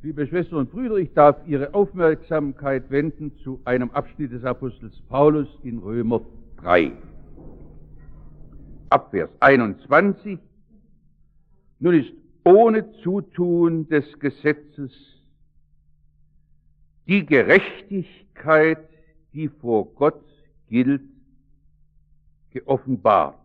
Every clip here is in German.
Liebe Schwestern und Brüder, ich darf Ihre Aufmerksamkeit wenden zu einem Abschnitt des Apostels Paulus in Römer 3. Ab Vers 21. Nun ist ohne Zutun des Gesetzes die Gerechtigkeit, die vor Gott gilt, geoffenbart.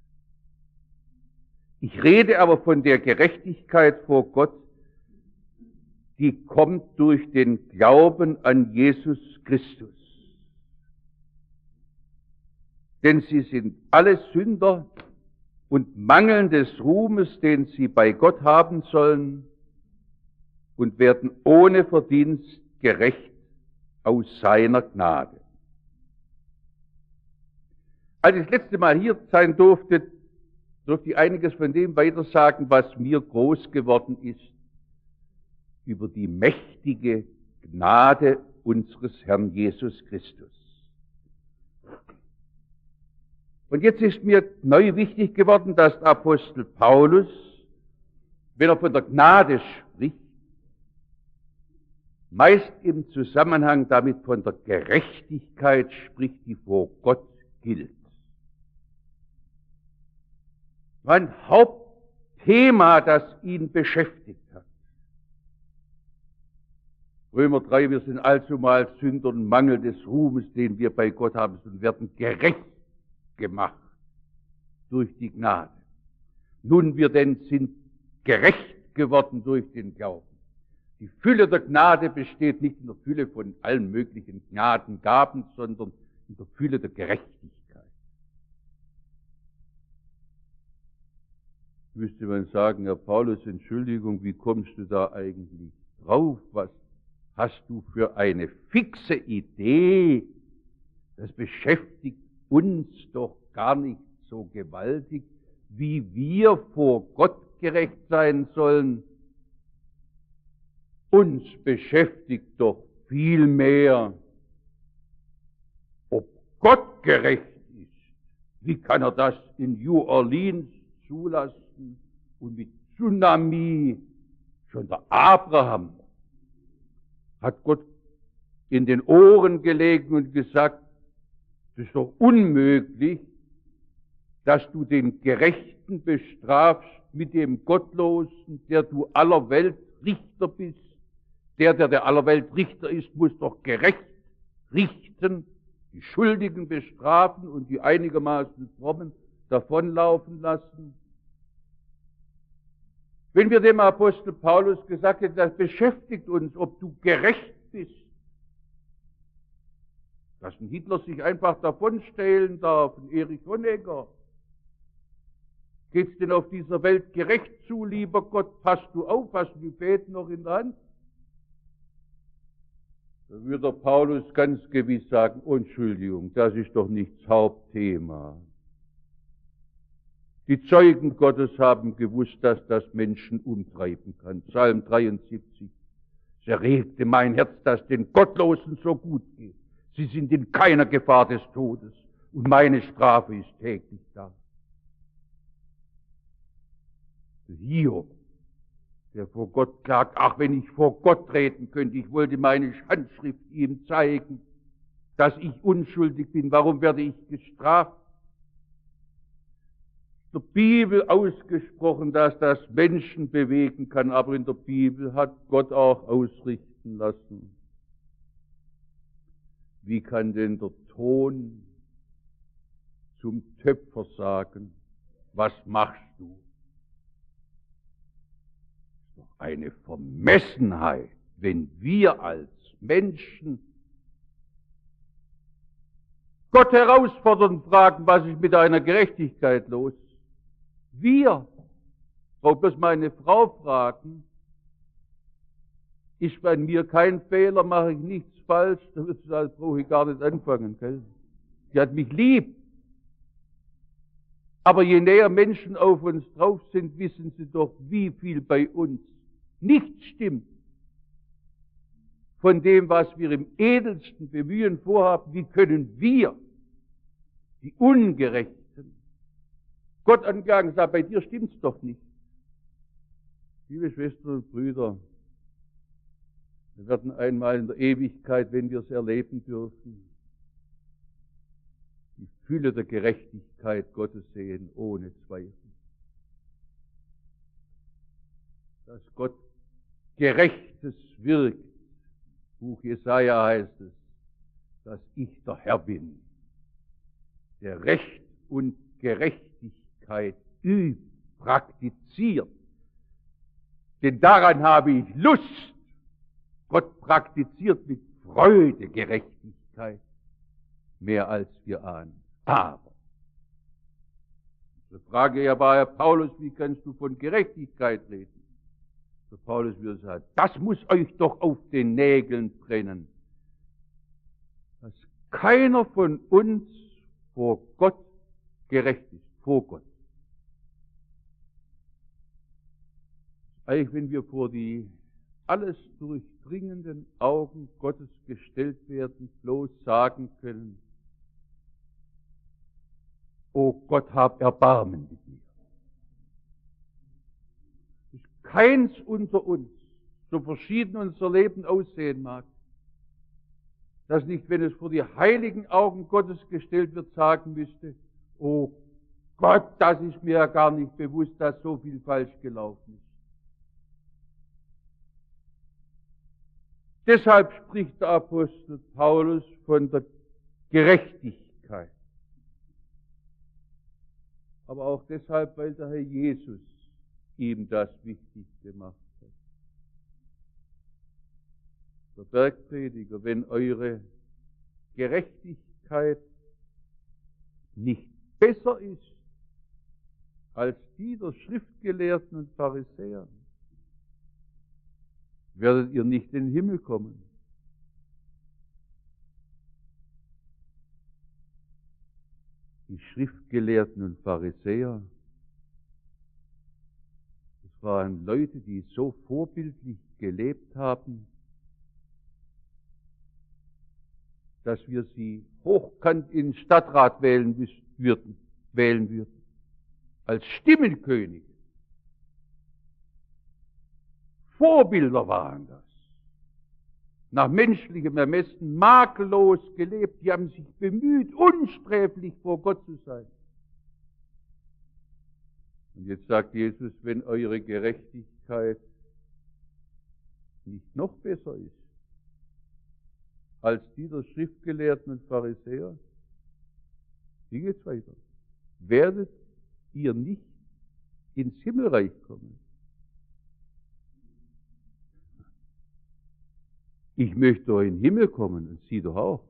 Ich rede aber von der Gerechtigkeit vor Gott, die kommt durch den Glauben an Jesus Christus. Denn sie sind alle Sünder und mangeln des Ruhmes, den sie bei Gott haben sollen, und werden ohne Verdienst gerecht aus seiner Gnade. Als ich das letzte Mal hier sein durfte ich einiges von dem weitersagen, was mir groß geworden ist, über die mächtige Gnade unseres Herrn Jesus Christus. Und jetzt ist mir neu wichtig geworden, dass der Apostel Paulus, wenn er von der Gnade spricht, meist im Zusammenhang damit von der Gerechtigkeit spricht, die vor Gott gilt. War ein Hauptthema, das ihn beschäftigt hat. Römer 3, wir sind allzumal Sünder und Mangel des Ruhmes, den wir bei Gott haben, und werden gerecht gemacht durch die Gnade. Nun wir denn sind gerecht geworden durch den Glauben. Die Fülle der Gnade besteht nicht in der Fülle von allen möglichen Gnadengaben, sondern in der Fülle der Gerechtigkeit. Müsste man sagen, Herr Paulus, Entschuldigung, wie kommst du da eigentlich drauf? Was hast du für eine fixe Idee? Das beschäftigt uns doch gar nicht so gewaltig, wie wir vor Gott gerecht sein sollen. Uns beschäftigt doch viel mehr, ob Gott gerecht ist. Wie kann er das in New Orleans zulassen und mit Tsunami? Schon der Abraham hat Gott in den Ohren gelegen und gesagt, es ist doch unmöglich, dass du den Gerechten bestrafst mit dem Gottlosen, der du aller Welt Richter bist. Der aller Welt Richter ist, muss doch gerecht richten, die Schuldigen bestrafen und die einigermaßen Frommen davonlaufen lassen. Wenn wir dem Apostel Paulus gesagt hätten, das beschäftigt uns, ob du gerecht bist, dass ein Hitler sich einfach davonstehlen darf, ein Erich Honecker. Geht's denn auf dieser Welt gerecht zu, lieber Gott? Passt du auf, hast du die Fäden noch in der Hand? Da würde der Paulus ganz gewiss sagen, oh, Entschuldigung, das ist doch nicht das Hauptthema. Die Zeugen Gottes haben gewusst, dass das Menschen umtreiben kann. Psalm 73. Es erregte mein Herz, dass den Gottlosen so gut geht. Sie sind in keiner Gefahr des Todes und meine Strafe ist täglich da. Hiob, der vor Gott klagt, ach, wenn ich vor Gott treten könnte, ich wollte meine Handschrift ihm zeigen, dass ich unschuldig bin, warum werde ich gestraft? In der Bibel ausgesprochen, dass das Menschen bewegen kann, aber in der Bibel hat Gott auch ausrichten lassen. Wie kann denn der Ton zum Töpfer sagen, was machst du? Das ist doch eine Vermessenheit, wenn wir als Menschen Gott herausfordern und fragen, was ist mit deiner Gerechtigkeit los? Wir, braucht bloß meine Frau fragen, ist bei mir kein Fehler, mache ich nichts falsch, dann brauche ich gar nicht anfangen. Gell? Sie hat mich lieb. Aber je näher Menschen auf uns drauf sind, wissen sie doch, wie viel bei uns nicht stimmt. Von dem, was wir im edelsten Bemühen vorhaben, wie können wir, die Ungerechten, Gott anklagen und sagen, bei dir stimmt's doch nicht. Liebe Schwestern und Brüder, Wir werden einmal in der Ewigkeit, wenn wir es erleben dürfen, die Fülle der Gerechtigkeit Gottes sehen, ohne Zweifel. Dass Gott Gerechtes wirkt. Buch Jesaja heißt es, dass ich der Herr bin, der Recht und Gerechtigkeit übt, praktiziert. Denn daran habe ich Lust. Gott praktiziert mit Freude Gerechtigkeit, mehr als wir ahnen. Aber, die Frage ja war, Herr Paulus, wie kannst du von Gerechtigkeit reden? Der Paulus würde sagen, das muss euch doch auf den Nägeln brennen, dass keiner von uns vor Gott gerecht ist, vor Gott. Eigentlich, wenn wir vor die alles durchdringenden Augen Gottes gestellt werden, bloß sagen können, O Gott, hab Erbarmen mit mir. Es ist keins unter uns, so verschieden unser Leben aussehen mag, das nicht, wenn es vor die heiligen Augen Gottes gestellt wird, sagen müsste, O Gott, das ist mir ja gar nicht bewusst, dass so viel falsch gelaufen ist. Deshalb spricht der Apostel Paulus von der Gerechtigkeit. Aber auch deshalb, weil der Herr Jesus ihm das wichtig gemacht hat. Der Bergprediger, wenn eure Gerechtigkeit nicht besser ist als die der Schriftgelehrten und Pharisäer, werdet ihr nicht in den Himmel kommen. Die Schriftgelehrten und Pharisäer, das waren Leute, die so vorbildlich gelebt haben, dass wir sie hochkant in den Stadtrat wählen würden, als Stimmenkönige. Vorbilder waren das. Nach menschlichem Ermessen makellos gelebt. Die haben sich bemüht, unsträflich vor Gott zu sein. Und jetzt sagt Jesus, wenn eure Gerechtigkeit nicht noch besser ist als die der Schriftgelehrten und Pharisäer, wie geht's weiter? Werdet ihr nicht ins Himmelreich kommen? Ich möchte doch in den Himmel kommen und Sie doch auch.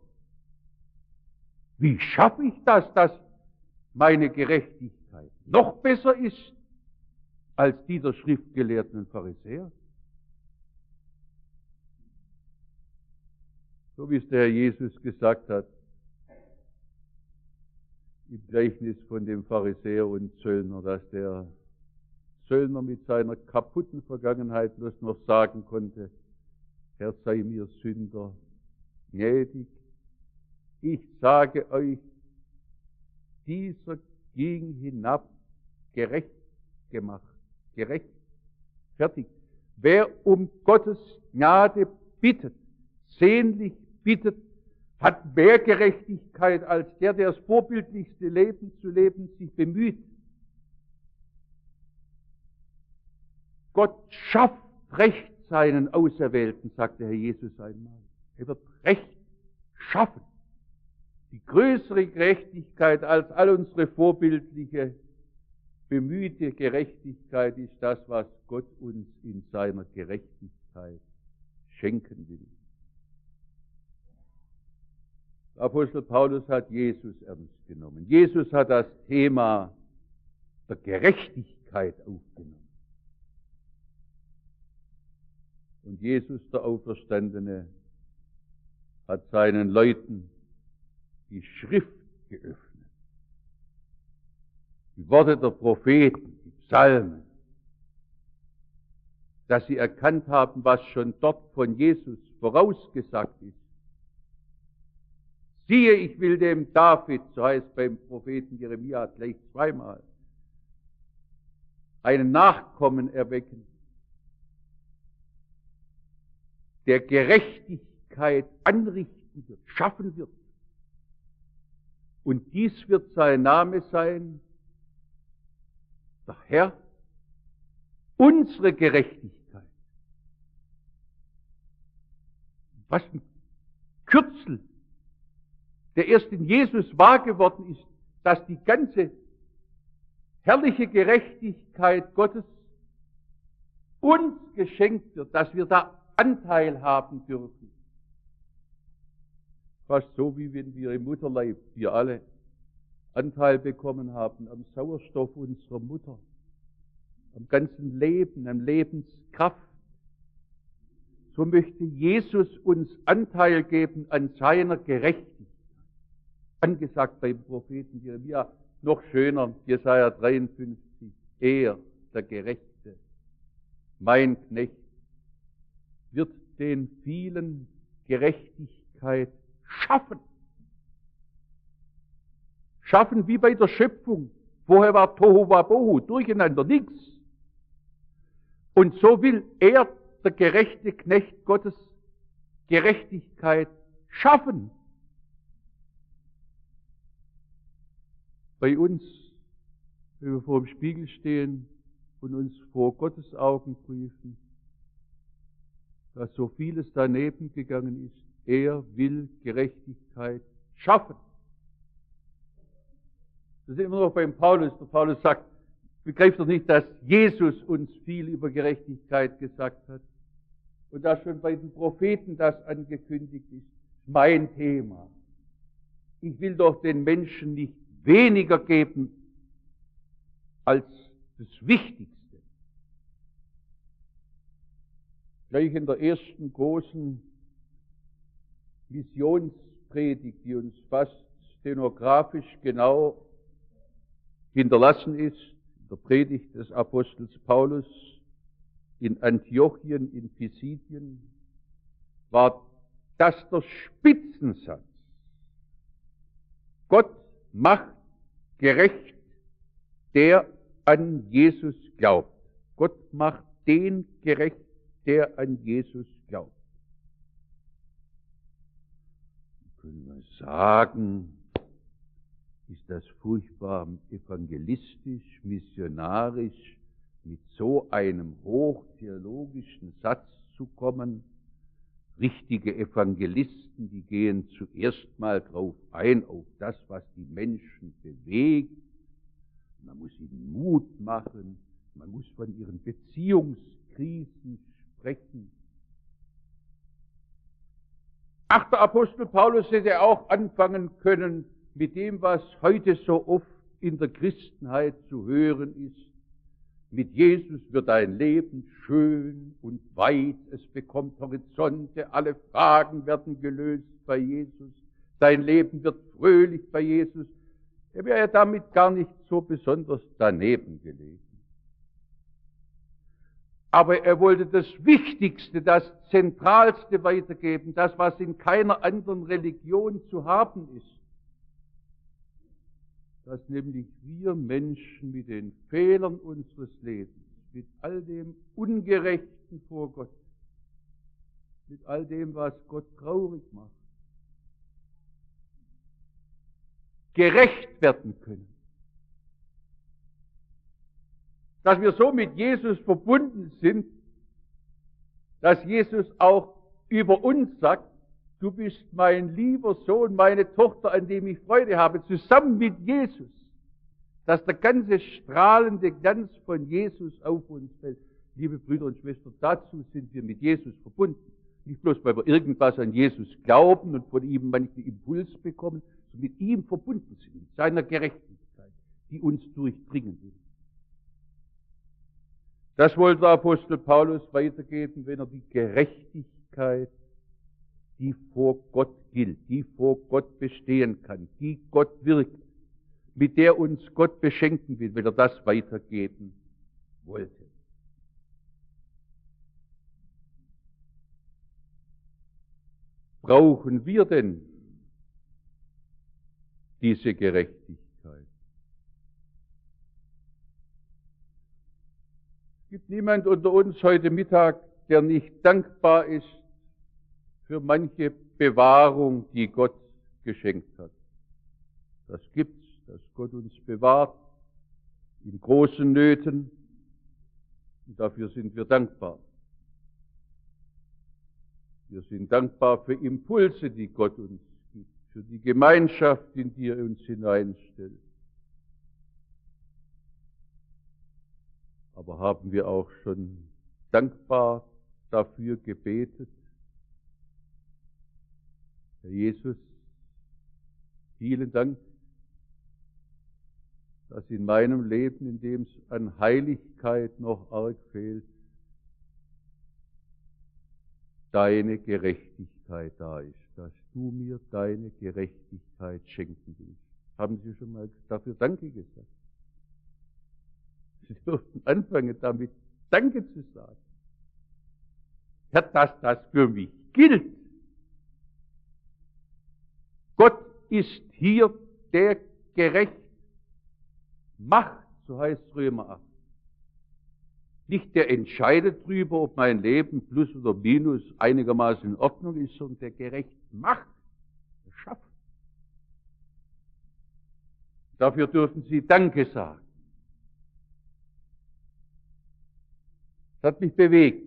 Wie schaffe ich das, dass meine Gerechtigkeit noch besser ist als die der Schriftgelehrten und Pharisäer? So wie es der Herr Jesus gesagt hat, im Gleichnis von dem Pharisäer und Zöllner, dass der Zöllner mit seiner kaputten Vergangenheit bloß noch sagen konnte, Herr, sei mir Sünder gnädig. Ich sage euch, dieser ging hinab, gerecht gemacht, gerechtfertigt. Wer um Gottes Gnade bittet, sehnlich bittet, hat mehr Gerechtigkeit als der das vorbildlichste Leben zu leben sich bemüht. Gott schafft Recht seinen Auserwählten, sagte Herr Jesus einmal. Er wird Recht schaffen. Die größere Gerechtigkeit als all unsere vorbildliche, bemühte Gerechtigkeit ist das, was Gott uns in seiner Gerechtigkeit schenken will. Der Apostel Paulus hat Jesus ernst genommen. Jesus hat das Thema der Gerechtigkeit aufgenommen. Und Jesus, der Auferstandene, hat seinen Leuten die Schrift geöffnet. Die Worte der Propheten, die Psalmen, dass sie erkannt haben, was schon dort von Jesus vorausgesagt ist. Siehe, ich will dem David, so heißt beim Propheten Jeremia gleich zweimal, einen Nachkommen erwecken, der Gerechtigkeit anrichten wird, schaffen wird. Und dies wird sein Name sein, der Herr, unsere Gerechtigkeit. Was ein Kürzel, der erst in Jesus wahr geworden ist, dass die ganze herrliche Gerechtigkeit Gottes uns geschenkt wird, dass wir da Anteil haben dürfen. Fast so, wie wenn wir im Mutterleib, wir alle, Anteil bekommen haben am Sauerstoff unserer Mutter, am ganzen Leben, am Lebenskraft. So möchte Jesus uns Anteil geben an seiner Gerechtigkeit. Angesagt beim Propheten Jeremia, noch schöner, Jesaja 53, er, der Gerechte, mein Knecht, wird den vielen Gerechtigkeit schaffen. Schaffen wie bei der Schöpfung. Vorher war Tohu Wabohu, durcheinander, nichts. Und so will er, der gerechte Knecht Gottes, Gerechtigkeit schaffen. Bei uns, wenn wir vor dem Spiegel stehen und uns vor Gottes Augen prüfen, dass so vieles daneben gegangen ist, er will Gerechtigkeit schaffen. Das ist immer noch beim Paulus. Der Paulus sagt, begreift doch nicht, dass Jesus uns viel über Gerechtigkeit gesagt hat und dass schon bei den Propheten das angekündigt ist. Mein Thema. Ich will doch den Menschen nicht weniger geben als das Wichtigste. Gleich in der ersten großen Missionspredigt, die uns fast stenografisch genau hinterlassen ist, in der Predigt des Apostels Paulus in Antiochien, in Pisidien, war das der Spitzensatz. Gott macht gerecht, der an Jesus glaubt. Gott macht den gerecht, der an Jesus glaubt. Können wir sagen, ist das furchtbar evangelistisch, missionarisch, mit so einem hochtheologischen Satz zu kommen. Richtige Evangelisten, die gehen zuerst mal drauf ein, auf das, was die Menschen bewegt. Man muss ihnen Mut machen, man muss von ihren Beziehungskrisen sprechen. Ach, der Apostel Paulus hätte auch anfangen können mit dem, was heute so oft in der Christenheit zu hören ist. Mit Jesus wird dein Leben schön und weit, es bekommt Horizonte, alle Fragen werden gelöst bei Jesus, dein Leben wird fröhlich bei Jesus. Er wäre ja damit gar nicht so besonders daneben gelegen. Aber er wollte das Wichtigste, das Zentralste weitergeben, das, was in keiner anderen Religion zu haben ist. Dass nämlich wir Menschen mit den Fehlern unseres Lebens, mit all dem Ungerechten vor Gott, mit all dem, was Gott traurig macht, gerecht werden können. Dass wir so mit Jesus verbunden sind, dass Jesus auch über uns sagt, du bist mein lieber Sohn, meine Tochter, an dem ich Freude habe, zusammen mit Jesus, dass der ganze strahlende Glanz von Jesus auf uns fällt. Liebe Brüder und Schwestern, dazu sind wir mit Jesus verbunden. Nicht bloß, weil wir irgendwas an Jesus glauben und von ihm manchen Impuls bekommen, sondern mit ihm verbunden sind, mit seiner Gerechtigkeit, die uns durchdringen will. Das wollte der Apostel Paulus weitergeben, wenn er die Gerechtigkeit, die vor Gott gilt, die vor Gott bestehen kann, die Gott wirkt, mit der uns Gott beschenken will, wenn er das weitergeben wollte. Brauchen wir denn diese Gerechtigkeit? Es gibt niemand unter uns heute Mittag, der nicht dankbar ist, für manche Bewahrung, die Gott geschenkt hat. Das gibt's, dass Gott uns bewahrt in großen Nöten. Und dafür sind wir dankbar. Wir sind dankbar für Impulse, die Gott uns gibt, für die Gemeinschaft, in die er uns hineinstellt. Aber haben wir auch schon dankbar dafür gebetet? Herr Jesus, vielen Dank, dass in meinem Leben, in dem es an Heiligkeit noch arg fehlt, deine Gerechtigkeit da ist, dass du mir deine Gerechtigkeit schenken willst. Haben Sie schon mal dafür Danke gesagt? Sie dürften anfangen damit, Danke zu sagen. Herr, dass das für mich gilt. Gott ist hier, der gerecht macht, so heißt Römer 8. Nicht der entscheidet drüber, ob mein Leben plus oder minus einigermaßen in Ordnung ist, sondern der gerecht macht, der schafft. Dafür dürfen Sie Danke sagen. Das hat mich bewegt,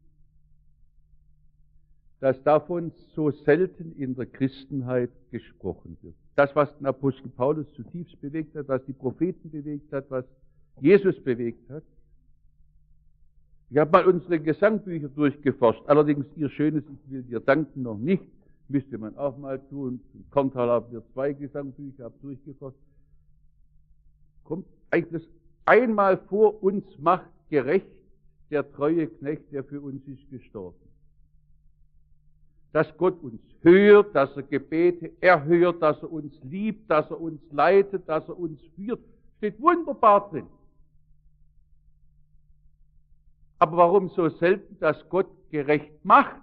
dass davon so selten in der Christenheit gesprochen wird. Das, was den Apostel Paulus zutiefst bewegt hat, was die Propheten bewegt hat, was Jesus bewegt hat. Ich habe mal unsere Gesangbücher durchgeforscht, allerdings Ihr schönes Ich will dir danken noch nicht, müsste man auch mal tun. In Korntal haben wir 2 Gesangbücher, habe durchgeforscht. Kommt eigentlich das einmal vor, uns macht gerecht der treue Knecht, der für uns ist gestorben. Dass Gott uns hört, dass er Gebete erhört, dass er uns liebt, dass er uns leitet, dass er uns führt, steht wunderbar drin. Aber warum so selten, dass Gott gerecht macht?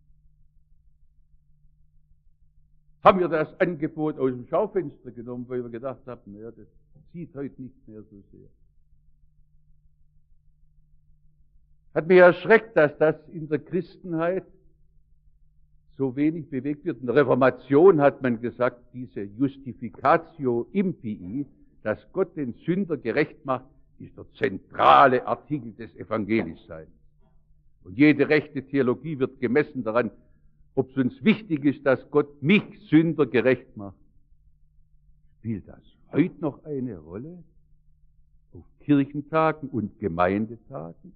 Haben wir das Angebot aus dem Schaufenster genommen, weil wir gedacht haben, naja, das sieht heute nicht mehr so sehr. Hat mich erschreckt, dass das in der Christenheit so wenig bewegt wird. In der Reformation hat man gesagt, diese Justificatio Impii, dass Gott den Sünder gerecht macht, ist der zentrale Artikel des Evangeliums. Und jede rechte Theologie wird gemessen daran, ob es uns wichtig ist, dass Gott mich Sünder gerecht macht. Spielt das heute noch eine Rolle? Auf Kirchentagen und Gemeindetagen?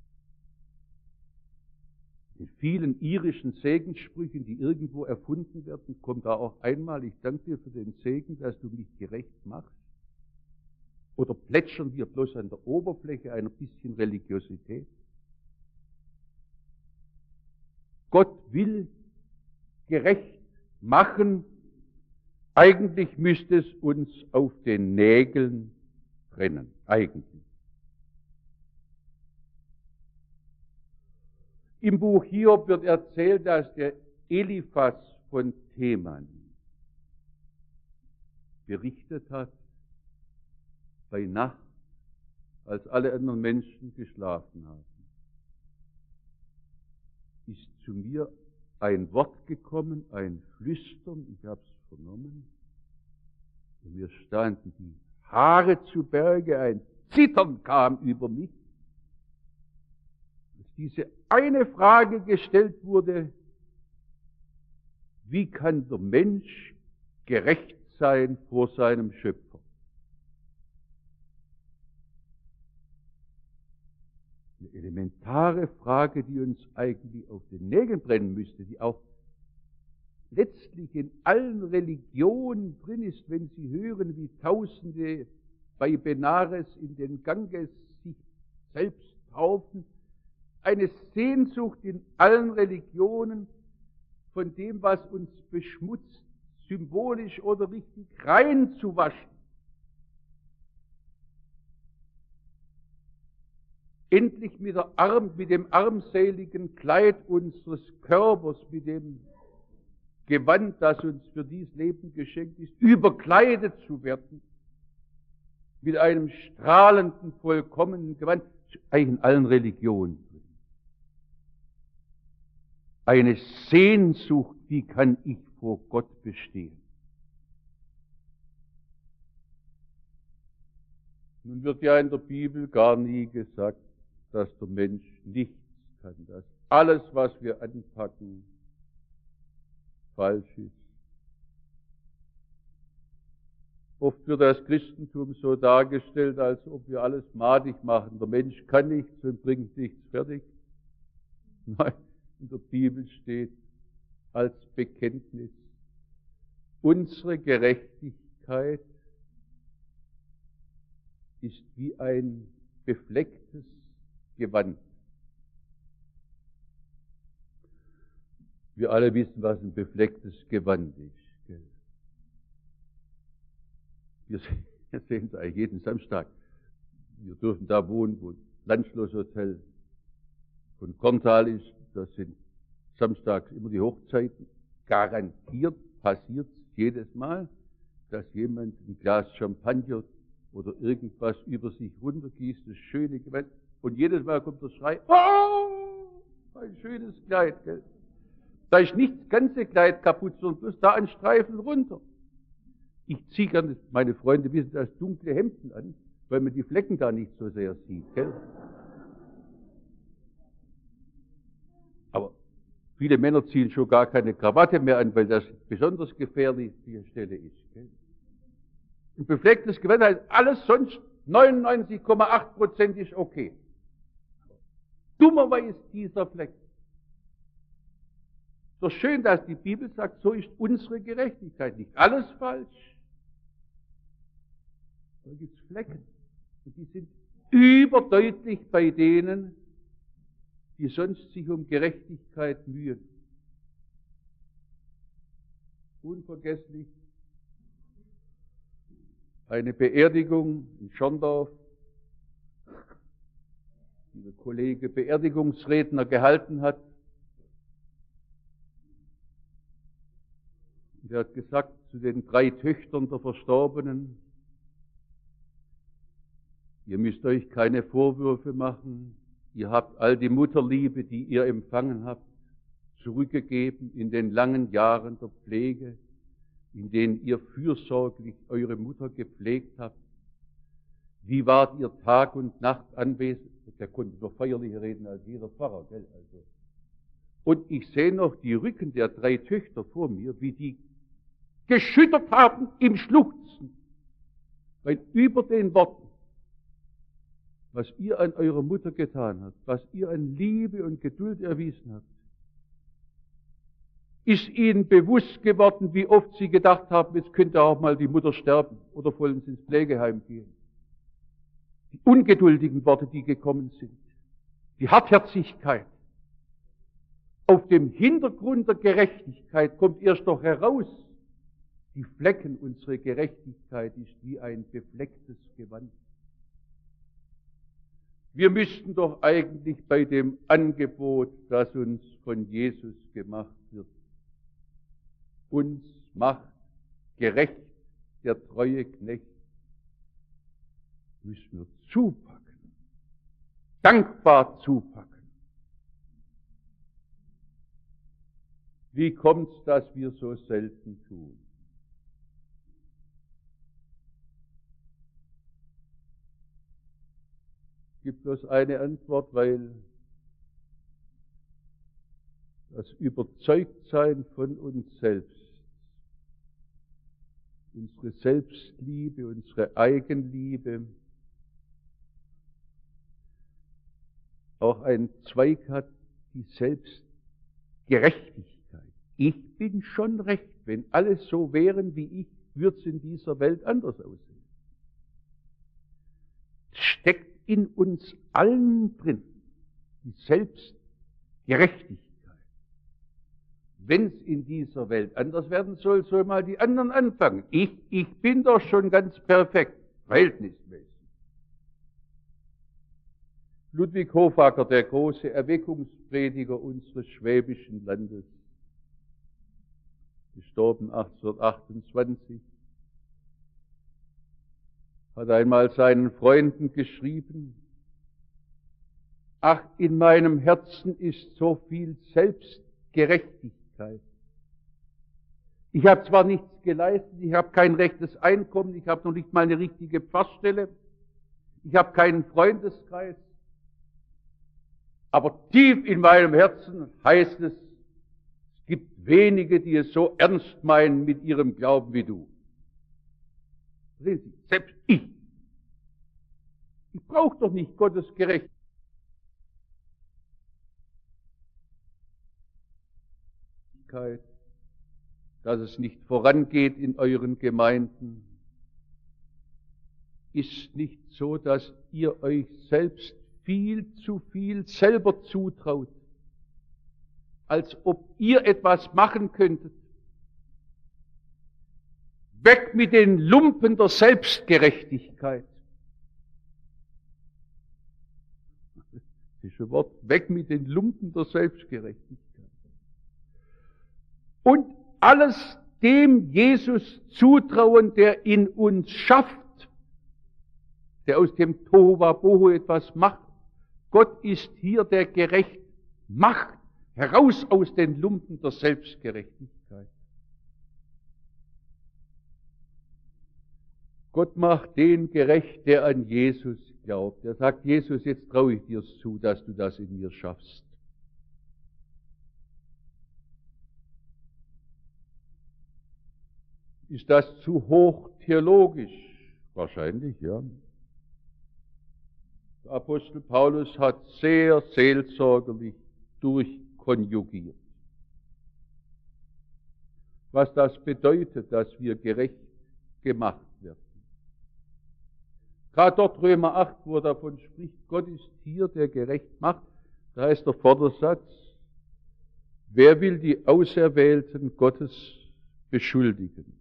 In vielen irischen Segenssprüchen, die irgendwo erfunden werden, kommt da auch einmal, ich danke dir für den Segen, dass du mich gerecht machst. Oder plätschern wir bloß an der Oberfläche einer bisschen Religiosität? Gott will gerecht machen. Eigentlich müsste es uns auf den Nägeln brennen. Eigentlich. Im Buch Hiob wird erzählt, dass der Eliphas von Theman berichtet hat, bei Nacht, als alle anderen Menschen geschlafen haben, ist zu mir ein Wort gekommen, ein Flüstern, ich habe es vernommen, und mir standen die Haare zu Berge, ein Zittern kam über mich, als diese eine Frage gestellt wurde: Wie kann der Mensch gerecht sein vor seinem Schöpfer? Eine elementare Frage, die uns eigentlich auf den Nägeln brennen müsste, die auch letztlich in allen Religionen drin ist, wenn Sie hören, wie Tausende bei Benares in den Ganges sich selbst taufen. Eine Sehnsucht in allen Religionen, von dem, was uns beschmutzt, symbolisch oder richtig reinzuwaschen. Endlich mit dem armseligen Kleid unseres Körpers, mit dem Gewand, das uns für dieses Leben geschenkt ist, überkleidet zu werden, mit einem strahlenden, vollkommenen Gewand, eigentlich in allen Religionen drin. eine Sehnsucht, wie kann ich vor Gott bestehen. Nun wird ja in der Bibel gar nie gesagt, dass der Mensch nichts kann, dass alles, was wir anpacken, falsch ist. Oft wird das Christentum so dargestellt, als ob wir alles madig machen. Der Mensch kann nichts und bringt nichts fertig. Nein, in der Bibel steht als Bekenntnis, unsere Gerechtigkeit ist wie ein beflecktes Gewand. Wir alle wissen, was ein beflecktes Gewand ist. Gell? Wir sehen es eigentlich jeden Samstag. Wir dürfen da wohnen, wo das Landschlosshotel von Korntal ist. Da sind samstags immer die Hochzeiten. Garantiert passiert es jedes Mal, dass jemand ein Glas Champagner oder irgendwas über sich runtergießt, das schöne Gewand. Und jedes Mal kommt der Schrei, oh, ein schönes Kleid, gell? Da ist nicht das ganze Kleid kaputt, sondern bloß da ein Streifen runter. Ich ziehe gerne, meine Freunde wissen das, dunkle Hemden an, weil man die Flecken da nicht so sehr sieht, gell? Aber viele Männer ziehen schon gar keine Krawatte mehr an, weil das besonders gefährliche Stelle ist, gell? Ein beflecktes Gewand heißt, alles sonst 99,8% ist okay. Dummerweise dieser Fleck. So schön, dass die Bibel sagt, so ist unsere Gerechtigkeit. Nicht alles falsch. Da gibt es Flecken. Und die sind überdeutlich bei denen, die sonst sich um Gerechtigkeit mühen. Unvergesslich. Eine Beerdigung in Schorndorf, die der Kollege Beerdigungsredner gehalten hat. Und er hat gesagt zu den 3 Töchtern der Verstorbenen, ihr müsst euch keine Vorwürfe machen, ihr habt all die Mutterliebe, die ihr empfangen habt, zurückgegeben in den langen Jahren der Pflege, in denen ihr fürsorglich eure Mutter gepflegt habt. Wie wart ihr Tag und Nacht anwesend? Der konnte noch feierlicher reden als jeder Pfarrer, gell? Also. Und ich sehe noch die Rücken der 3 Töchter vor mir, wie die geschüttert haben im Schluchzen. Weil über den Worten, was ihr an eurer Mutter getan habt, was ihr an Liebe und Geduld erwiesen habt, ist ihnen bewusst geworden, wie oft sie gedacht haben, jetzt könnte auch mal die Mutter sterben oder wollen sie ins Pflegeheim gehen. Die ungeduldigen Worte, die gekommen sind, die Hartherzigkeit. Auf dem Hintergrund der Gerechtigkeit kommt erst doch heraus, die Flecken unserer Gerechtigkeit ist wie ein beflecktes Gewand. Wir müssten doch eigentlich bei dem Angebot, das uns von Jesus gemacht wird, uns macht gerecht der treue Knecht, müssen wir zupacken, dankbar zupacken. Wie kommt's, dass wir so selten tun? Es gibt bloß eine Antwort, weil das Überzeugtsein von uns selbst, unsere Selbstliebe, unsere Eigenliebe, auch einen Zweig hat, die Selbstgerechtigkeit. Ich bin schon recht. Wenn alles so wären wie ich, würde es in dieser Welt anders aussehen. Es steckt in uns allen drin, die Selbstgerechtigkeit. Wenn es in dieser Welt anders werden soll, soll mal die anderen anfangen. Ich bin doch schon ganz perfekt, verhältnismäßig. Ludwig Hofacker, der große Erweckungsprediger unseres schwäbischen Landes, gestorben 1828, hat einmal seinen Freunden geschrieben, ach, in meinem Herzen ist so viel Gerechtigkeit. Ich habe zwar nichts geleistet, ich habe kein rechtes Einkommen, ich habe noch nicht mal eine richtige Pfarrstelle, ich habe keinen Freundeskreis, aber tief in meinem Herzen heißt es, es gibt wenige, die es so ernst meinen mit ihrem Glauben wie du. Sehen Sie, selbst ich. Ich brauche doch nicht Gottes Gerechtigkeit. Dass es nicht vorangeht in euren Gemeinden, ist nicht so, dass ihr euch selbst viel zu viel selber zutraut, als ob ihr etwas machen könntet. Weg mit den Lumpen der Selbstgerechtigkeit. Das ist ein Wort, weg mit den Lumpen der Selbstgerechtigkeit. Und alles dem Jesus zutrauen, der in uns schafft, der aus dem Tohuwabohu etwas macht. Gott ist hier, der gerecht macht, heraus aus den Lumpen der Selbstgerechtigkeit. Gott macht den gerecht, der an Jesus glaubt. Er sagt, Jesus, jetzt traue ich dir zu, dass du das in mir schaffst. Ist das zu hoch theologisch? Wahrscheinlich, ja. Der Apostel Paulus hat sehr seelsorgerlich durchkonjugiert, was das bedeutet, dass wir gerecht gemacht werden. Gerade dort Römer 8, wo er davon spricht, Gott ist hier, der gerecht macht, da heißt der Vordersatz, wer will die Auserwählten Gottes beschuldigen?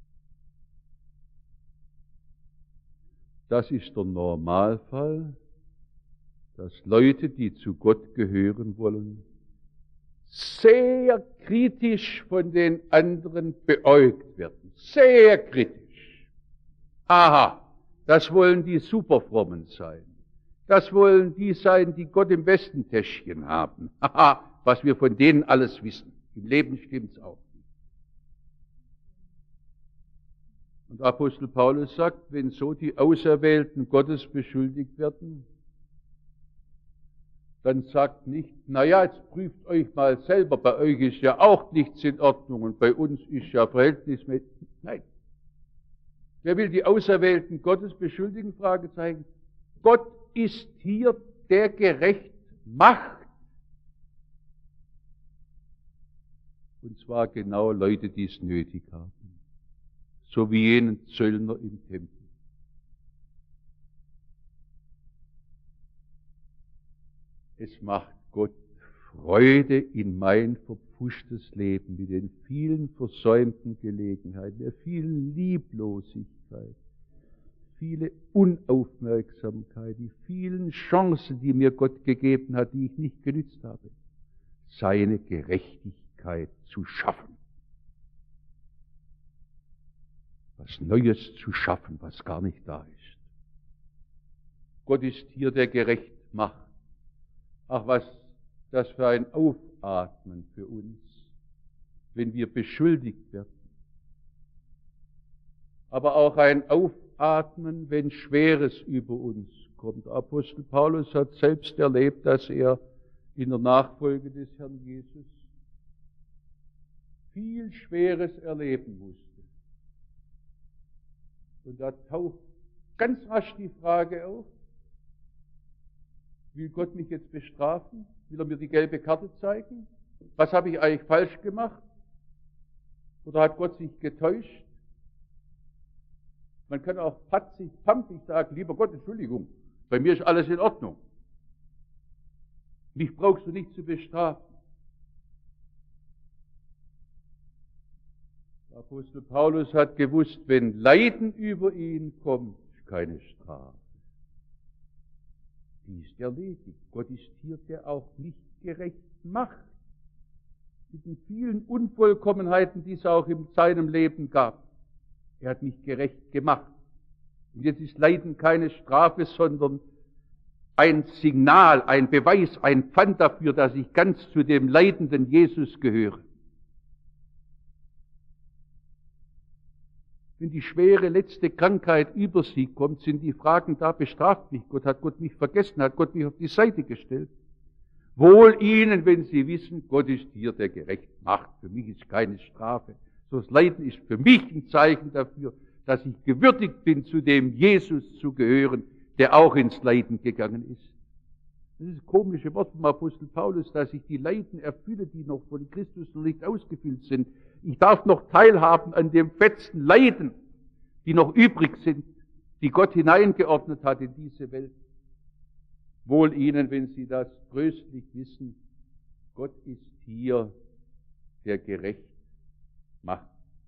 Das ist der Normalfall, dass Leute, die zu Gott gehören wollen, sehr kritisch von den anderen beäugt werden. Sehr kritisch. Aha, das wollen die Superfrommen sein. Das wollen die sein, die Gott im Westentäschchen haben. Haha, was wir von denen alles wissen. Im Leben stimmt's auch. Und Apostel Paulus sagt, wenn so die Auserwählten Gottes beschuldigt werden, dann sagt nicht, na ja, jetzt prüft euch mal selber, bei euch ist ja auch nichts in Ordnung und bei uns ist ja verhältnismäßig. Nein. Wer will die Auserwählten Gottes beschuldigen? Fragezeichen. Gott ist hier, der gerecht macht. Und zwar genau Leute, die es nötig haben. So wie jenen Zöllner im Tempel. Es macht Gott Freude in mein verpfuschtes Leben mit den vielen versäumten Gelegenheiten, der vielen Lieblosigkeit, viele Unaufmerksamkeit, die vielen Chancen, die mir Gott gegeben hat, die ich nicht genützt habe, seine Gerechtigkeit zu schaffen. Was Neues zu schaffen, was gar nicht da ist. Gott ist hier, der gerecht macht. Ach, was das für ein Aufatmen für uns, wenn wir beschuldigt werden. Aber auch ein Aufatmen, wenn Schweres über uns kommt. Der Apostel Paulus hat selbst erlebt, dass er in der Nachfolge des Herrn Jesus viel Schweres erleben musste. Und da taucht ganz rasch die Frage auf, will Gott mich jetzt bestrafen? Will er mir die gelbe Karte zeigen? Was habe ich eigentlich falsch gemacht? Oder hat Gott sich getäuscht? Man kann auch patzig, pampig sagen, lieber Gott, Entschuldigung, bei mir ist alles in Ordnung. Mich brauchst du nicht zu bestrafen. Der Apostel Paulus hat gewusst, wenn Leiden über ihn kommt, ist keine Strafe. Die ist erledigt. Gott ist hier, der auch mich gerecht macht. Mit den vielen Unvollkommenheiten, die es auch in seinem Leben gab. Er hat mich gerecht gemacht. Und jetzt ist Leiden keine Strafe, sondern ein Signal, ein Beweis, ein Pfand dafür, dass ich ganz zu dem leidenden Jesus gehöre. Wenn die schwere letzte Krankheit über sie kommt, sind die Fragen da: bestraft mich Gott, hat Gott mich vergessen, hat Gott mich auf die Seite gestellt? Wohl ihnen, wenn sie wissen, Gott ist hier, der gerecht macht. Für mich ist keine Strafe. So das Leiden ist für mich ein Zeichen dafür, dass ich gewürdigt bin, zu dem Jesus zu gehören, der auch ins Leiden gegangen ist. Das ist das komische Wort vom Apostel Paulus, dass ich die Leiden erfülle, die noch von Christus noch nicht ausgefüllt sind. Ich darf noch teilhaben an dem fetzen Leiden, die noch übrig sind, die Gott hineingeordnet hat in diese Welt. Wohl ihnen, wenn sie das tröstlich wissen, Gott ist hier, der gerecht macht.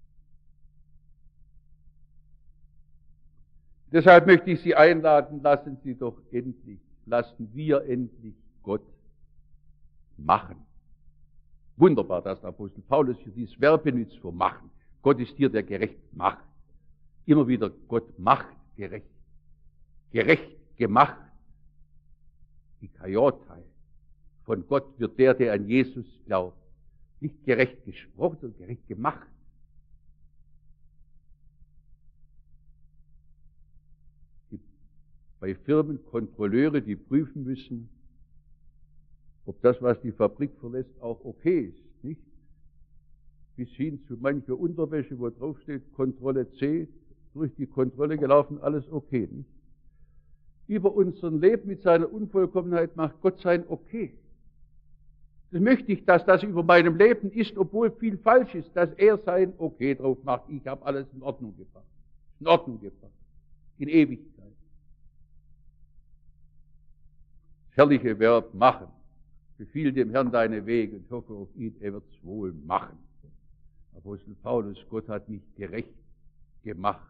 Deshalb möchte ich Sie einladen, lassen wir endlich Gott machen. Wunderbar, dass der Apostel Paulus hier dieses Verb benutzt für machen. Gott ist hier, der gerecht macht. Immer wieder, Gott macht gerecht. Gerecht gemacht. Die Kajotai. Von Gott wird der an Jesus glaubt, nicht gerecht gesprochen, sondern gerecht gemacht. Bei Firmen Kontrolleure, die prüfen müssen, ob das, was die Fabrik verlässt, auch okay ist, nicht? Bis hin zu mancher Unterwäsche, wo drauf steht, Kontrolle C, durch die Kontrolle gelaufen, alles okay, nicht? Über unseren Leben mit seiner Unvollkommenheit macht Gott sein Okay. Das möchte ich, dass das über meinem Leben ist, obwohl viel falsch ist, dass er sein Okay drauf macht. Ich habe alles in Ordnung gebracht. In Ordnung gebracht. In Ewigkeit. Das herrliche Verb machen. Befiehl dem Herrn deine Wege und hoffe auf ihn, er wird es wohl machen. Apostel Paulus, Gott hat mich gerecht gemacht.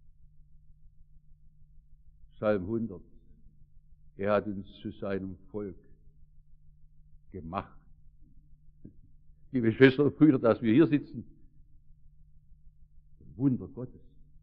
Psalm 100. Er hat uns zu seinem Volk gemacht. Liebe Schwestern und Brüder, dass wir hier sitzen, ein Wunder Gottes,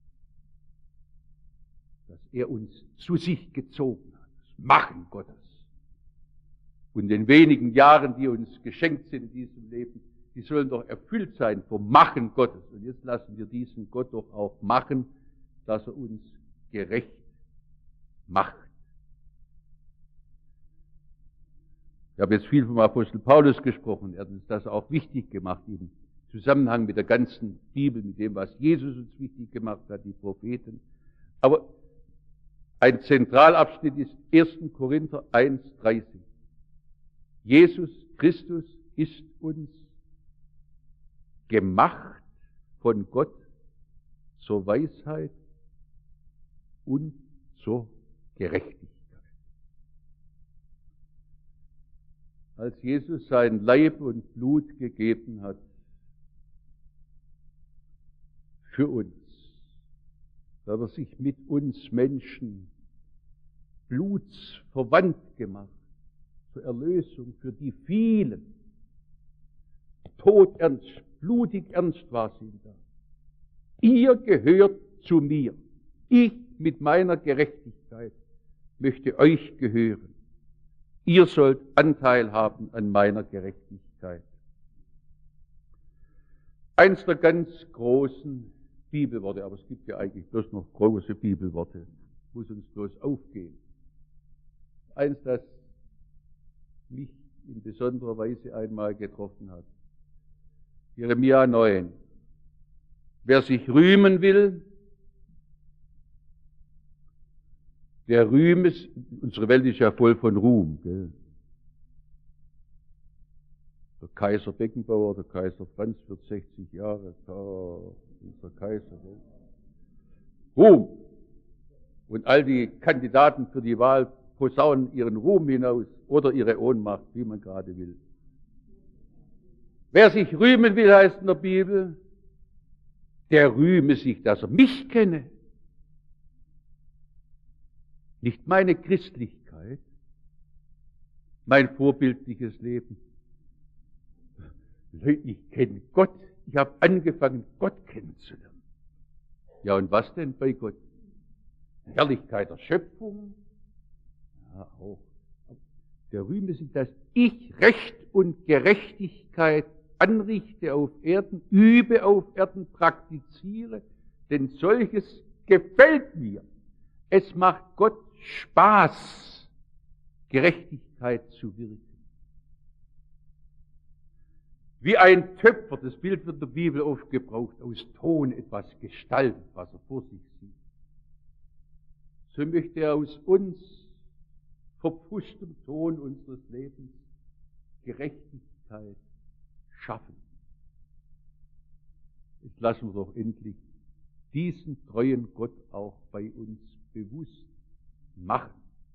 dass er uns zu sich gezogen hat, das Machen Gottes. Und in den wenigen Jahren, die uns geschenkt sind in diesem Leben, die sollen doch erfüllt sein vom Machen Gottes. Und jetzt lassen wir diesen Gott doch auch machen, dass er uns gerecht macht. Ich habe jetzt viel vom Apostel Paulus gesprochen. Er hat uns das auch wichtig gemacht im Zusammenhang mit der ganzen Bibel, mit dem, was Jesus uns wichtig gemacht hat, die Propheten. Aber ein Zentralabschnitt ist 1. Korinther 1,30. Jesus Christus ist uns gemacht von Gott zur Weisheit und zur Gerechtigkeit. Als Jesus sein Leib und Blut gegeben hat für uns, hat er sich mit uns Menschen blutsverwandt gemacht zur Erlösung für die vielen. Todernst, blutig ernst war sie da. Ihr gehört zu mir. Ich mit meiner Gerechtigkeit möchte euch gehören. Ihr sollt Anteil haben an meiner Gerechtigkeit. Eins der ganz großen Bibelworte, aber es gibt ja eigentlich bloß noch große Bibelworte, muss uns bloß aufgehen. Eins, das mich in besonderer Weise einmal getroffen hat. Jeremia 9. Wer sich rühmen will, der Rühm ist, unsere Welt ist ja voll von Ruhm, gell? Der Kaiser Beckenbauer, der Kaiser Franz wird 60 Jahre, unser Kaiser, gell? Ruhm! Und all die Kandidaten für die Wahl posaunen ihren Ruhm hinaus oder ihre Ohnmacht, wie man gerade will. Wer sich rühmen will, heißt in der Bibel, der rühme sich, dass er mich kenne. Nicht meine Christlichkeit, mein vorbildliches Leben. Ich kenne Gott. Ich habe angefangen, Gott kennenzulernen. Ja, und was denn bei Gott? Herrlichkeit der Schöpfung? Ja, auch. der rühme sich, dass ich Recht und Gerechtigkeit anrichte auf Erden, übe auf Erden, praktiziere, denn solches gefällt mir. Es macht Gott Spaß, Gerechtigkeit zu wirken. Wie ein Töpfer, das Bild wird in der Bibel oft gebraucht, aus Ton etwas gestaltet, was er vor sich sieht. So möchte er aus uns, verpfuschtem Ton unseres Lebens, Gerechtigkeit schaffen. Jetzt lassen wir doch endlich diesen treuen Gott auch bei uns bewusst machen.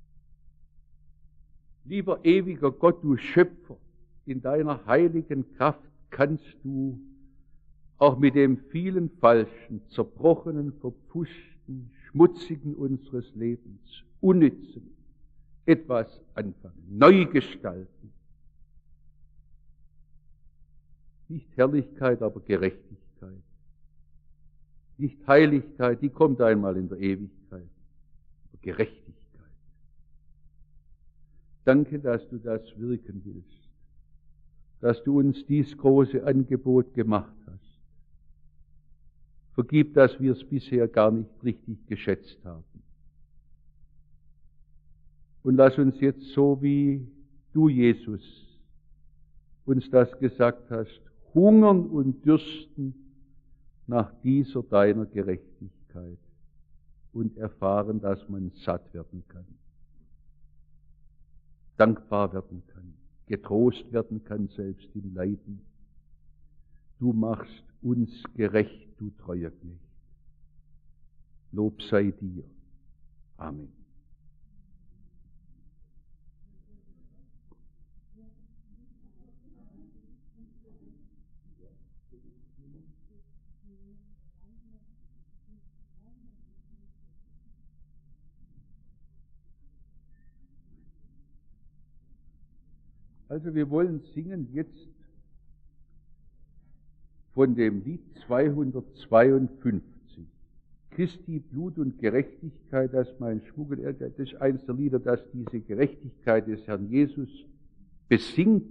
Lieber ewiger Gott, du Schöpfer, in deiner heiligen Kraft kannst du auch mit dem vielen falschen, zerbrochenen, verpfuschten, schmutzigen unseres Lebens, unnützen, etwas anfangen, neu gestalten. Nicht Herrlichkeit, aber Gerechtigkeit. Nicht Heiligkeit, die kommt einmal in der Ewigkeit, aber Gerechtigkeit. Danke, dass du das wirken willst, dass du uns dies große Angebot gemacht hast. Vergib, dass wir es bisher gar nicht richtig geschätzt haben. Und lass uns jetzt, so wie du, Jesus, uns das gesagt hast, hungern und dürsten nach dieser deiner Gerechtigkeit und erfahren, dass man satt werden kann, dankbar werden kann, getrost werden kann, selbst im Leiden. Du machst uns gerecht, du treuer Knecht. Lob sei dir. Amen. Also wir wollen singen jetzt von dem Lied 252. Christi Blut und Gerechtigkeit, das mein Schmuggel ärgert. Das ist eines der Lieder, das diese Gerechtigkeit des Herrn Jesus besingt.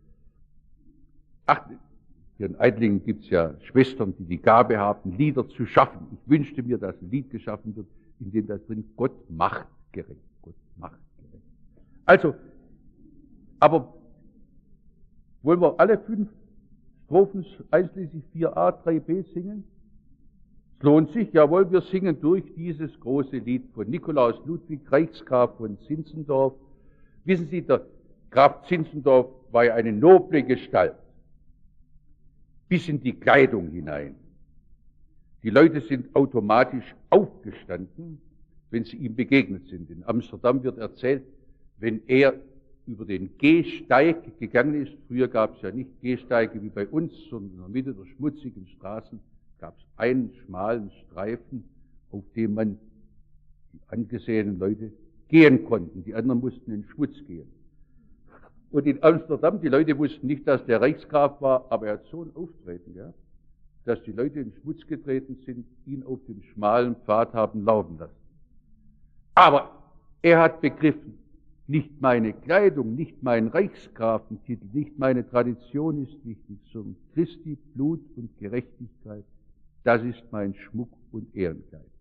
Ach, hier in Eidlingen gibt es ja Schwestern, die die Gabe haben, Lieder zu schaffen. Ich wünschte mir, dass ein Lied geschaffen wird, in dem da drin Gott macht gerecht. Gott macht gerecht. Also, aber wollen wir alle 5 Strophen einschließlich 4a, 3b singen? Es lohnt sich, jawohl, wir singen durch dieses große Lied von Nikolaus Ludwig, Reichsgraf von Zinzendorf. Wissen Sie, der Graf Zinzendorf war ja eine noble Gestalt, bis in die Kleidung hinein. Die Leute sind automatisch aufgestanden, wenn sie ihm begegnet sind. In Amsterdam wird erzählt, wenn er über den Gehsteig gegangen ist. Früher gab es ja nicht Gehsteige wie bei uns, sondern in der Mitte der schmutzigen Straßen gab es einen schmalen Streifen, auf dem man die angesehenen Leute gehen konnten. Die anderen mussten in den Schmutz gehen. Und in Amsterdam, die Leute wussten nicht, dass der Reichsgraf war, aber er hat so ein Auftreten gehabt, dass die Leute in den Schmutz getreten sind, ihn auf dem schmalen Pfad haben laufen lassen. Aber er hat begriffen, nicht meine Kleidung, nicht mein Reichsgrafentitel, nicht meine Tradition ist wichtig, sondern Christi Blut und Gerechtigkeit, das ist mein Schmuck und Ehrenkleid.